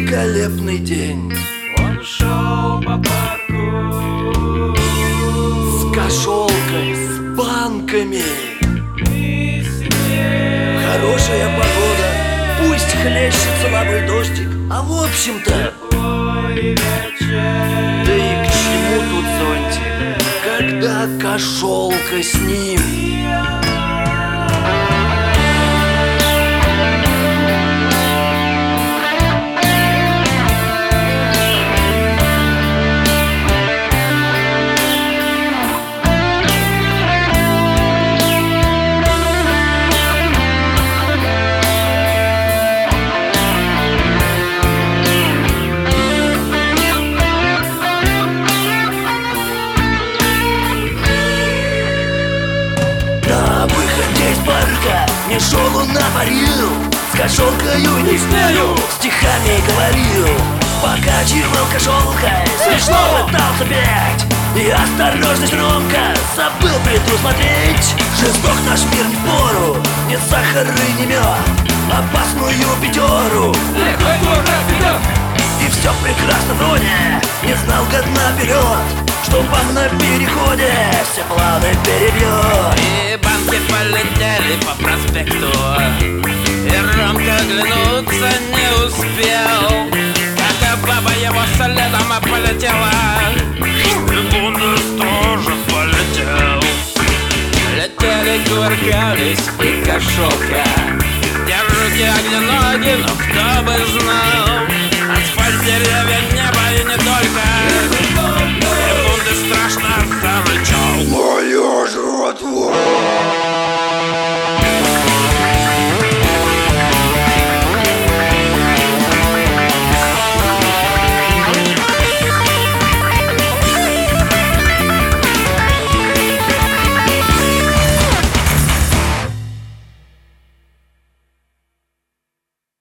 великолепный день. Он шел по парку с кошелкой, с банками. и снег. Хорошая погода, пусть хлещет слабый дождик, а в общем-то, Твой вечер. да и к чему тут зонтик, когда кошелка с ним? Не шел он на парил, с кошелкою не знаю, стихами говорил, покачивал кошелкой, смешно пытался петь, и осторожность громко забыл предусмотреть. Жесток наш мир в пору, нет сахара и не мед, опасную пятеру Легкой дурак вперед. и все прекрасно вроде, не знал год наперед, что вам на переходе все планы перебьет. И банки полетели по проспекту, и Ромка оглянуться не успел, как баба его следом полетела, и Бунdes тоже полетел. Летели, кувыркались и кошелка, держите огни ноги, но кто бы знал, асфальт, деревья, небо и не только. И Бунdes страшно зарычал. Моя жратва!